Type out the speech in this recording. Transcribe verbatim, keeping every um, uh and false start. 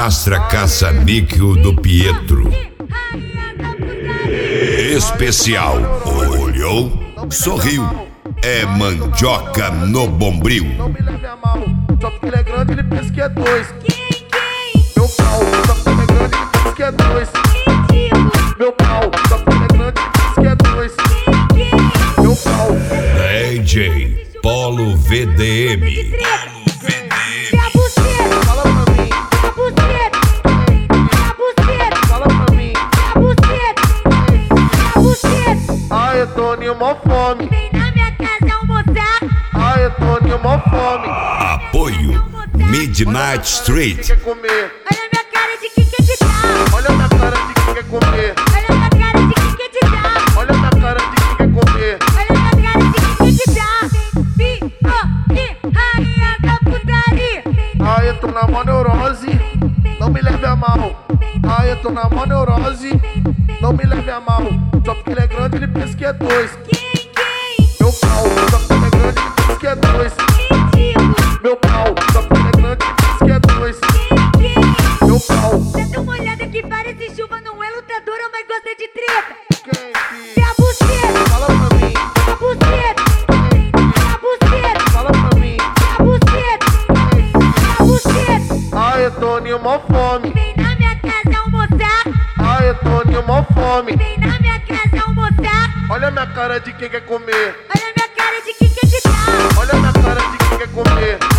Malastra caça-níquel do Pietro. Especial. Olhou, sorriu. É mandioca no bombril. Não me leve a mal, só porque ele é grande ele pensa que é dois. Meu pau, só porque ele é grande ele pensa que é dois. Meu pau, só porque ele é grande ele pensa que é dois. Meu pau. D J Polo V D M. Fala pra mim. Fala pra mim. Ai, eu tô em mó fome. Vem na minha casa almoçar. Ai, eu tô em mó fome. Apoio Midnight Street. Quem quer comer? Olha minha cara de quem quer te dar. Olha na cara de quem quer comer. Olha minha cara de quem quer te dar. Olha na cara de quem quer comer. Olha minha cara de quem quer te dar. Vi, oh, e rainha da putaria. Ai, eu tô na mó neurose. Não me leve a mal. Ai, eu tô na mó neurose. Não me leve a mal. Só porque ele é grande ele pensa que é dois. Quem, quem? Meu pau, só porque ele é grande ele pensa que é dois. Ridículo. Meu pau, só porque ele é grande ele pensa que é dois. Quem, quem? Meu pau. Dá uma olhada que parece chuva, não é lutadora, mas gosta de treta. Quem, E filho? a buceta, Fala pra mim. a buceta, a buceta, Fala pra mim. a buceta, a buceta. Ai, eu tô em mó fome. Vem na minha casa almoçar. Ai, eu tô em mó fome. Vem na minha casa almoçar. Olha minha cara de quem quer comer. Olha minha cara de quem quer te dar. Olha na cara de quem quer comer.